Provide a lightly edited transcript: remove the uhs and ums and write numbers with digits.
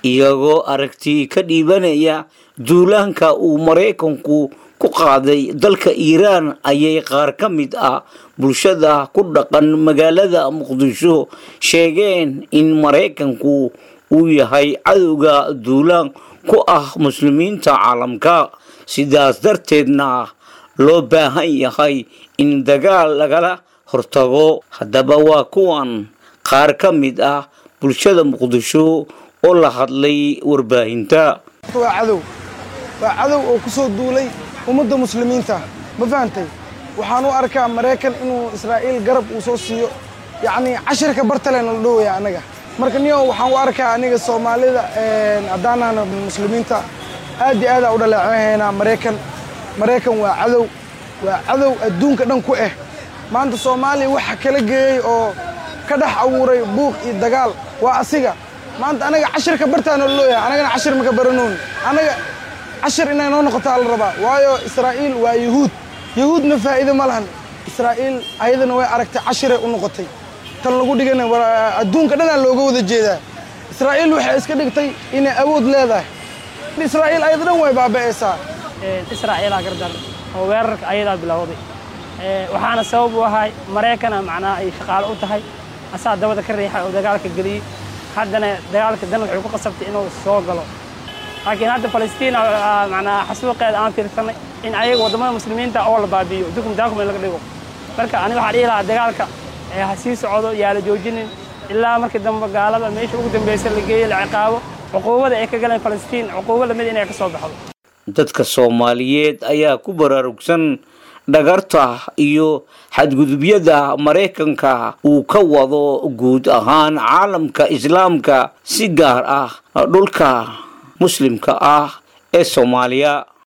iyagoo aragti ka dhiibanaya duulaanka uu Mareykanku ku qaaday dalka Iiraan ayay qaar ka mid ah bulshada ku dhaqan magaalada Muqdisho sheegeen in Mareykanku uu yahay cadowga duulaan ku ah muslimiinta caalamka sidaas darteedna loo baahan yahay in dagaal lagala hortago haddaba waa kuwan qaar ka mid ah bulshada Muqdisho oo la hadlay warbaahinta waa cadow oo ku soo duulay ummadda muslimiinta ma fahantay waxaan u arkaa Mareykan inuu Israa'iil garab uu soo siiyo yacni casharka bartalen la dhowaya anaga marka niyo waxaan u arkaa aniga Soomaalida adaanaana muslimiinta aad iyo aad u dhaleeceynaa Mareykan waa cadow adduunka dhan ku maanta Soomaaliya waxa kala geeyay oo ka dhax abuuray buuq iyo dagaal waa asiga maanta anaga casharka bartaan loo yahay anaga cashar ma ka baranoon anaga cashar inay noo noqoto la rabaa waayo Israa'iil waa yahuudna faa'iido ma lahan Israa'iil ayadana way aragtay cashar u noqotay tan lagu dhigana adduunka dhan looga wada jeedaa Israa'iil waxay iska dhigtay inay awood leedahay Israa'iil ayadana way baaba'aysaa Israa'iil agardar oo weerarka ayada bilowday waxaana sabab u ahay Mareykan macnaa ay shaqaale u tahay asaa dawada ka riixay oo dagaalka galiyay haddana dagaalka dan wuxuu ku qasabtay inuu soo galo laakiin hadda Palestina macnaa xasuuqeed aan tirsanay in ayaga wadamada muslimiinta oo la baabiyo dukum laga dhigo marka aniga waxa dhiilaa dagaalka ha sii socdo yaa la joojinin ilaa markii dambe gaalada meesha ugu dambeysay la geeyay la ciqaabo xuquuqda ay ka galeen Palestina xuquuqda mid inay ka soo baxdo dadka Soomaaliyeed ayaa ku baraarugsan dhagarta iyo xadgudubyada Mareykanka uu ka wado guud ahaan caalamka Islaamka si gaar ah dhulka muslimka ah ee Soomaaliya